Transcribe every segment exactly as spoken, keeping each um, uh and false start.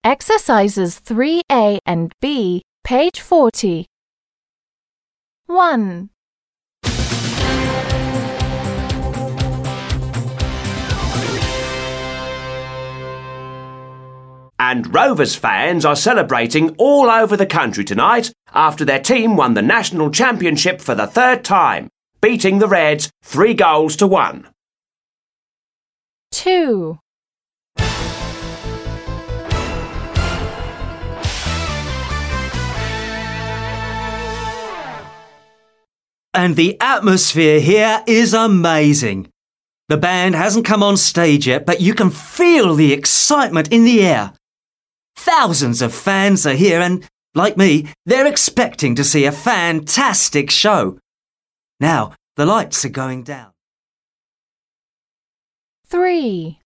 Exercises three A and B, page forty. one. And Rovers fans are celebrating all over the country tonight after their team won the national championship for the third time, beating the Reds three goals to one. two. And the atmosphere here is amazing. The band hasn't come on stage yet, but you can feel the excitement in the air. Thousands of fans are here and, like me, they're expecting to see a fantastic show. Now, the lights are going down. three.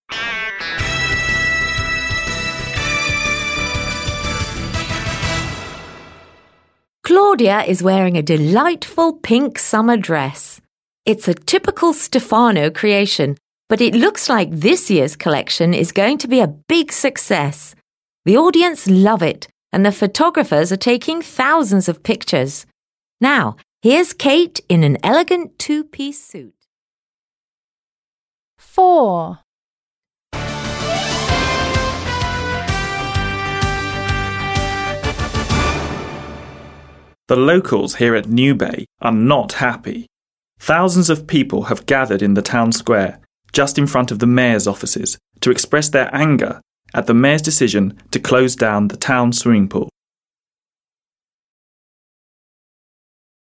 Claudia is wearing a delightful pink summer dress. It's a typical Stefano creation, but it looks like this year's collection is going to be a big success. The audience love it, and the photographers are taking thousands of pictures. Now, here's Kate in an elegant two-piece suit. four. The locals here at New Bay are not happy. Thousands of people have gathered in the town square, just in front of the mayor's offices, to express their anger at the mayor's decision to close down the town swimming pool.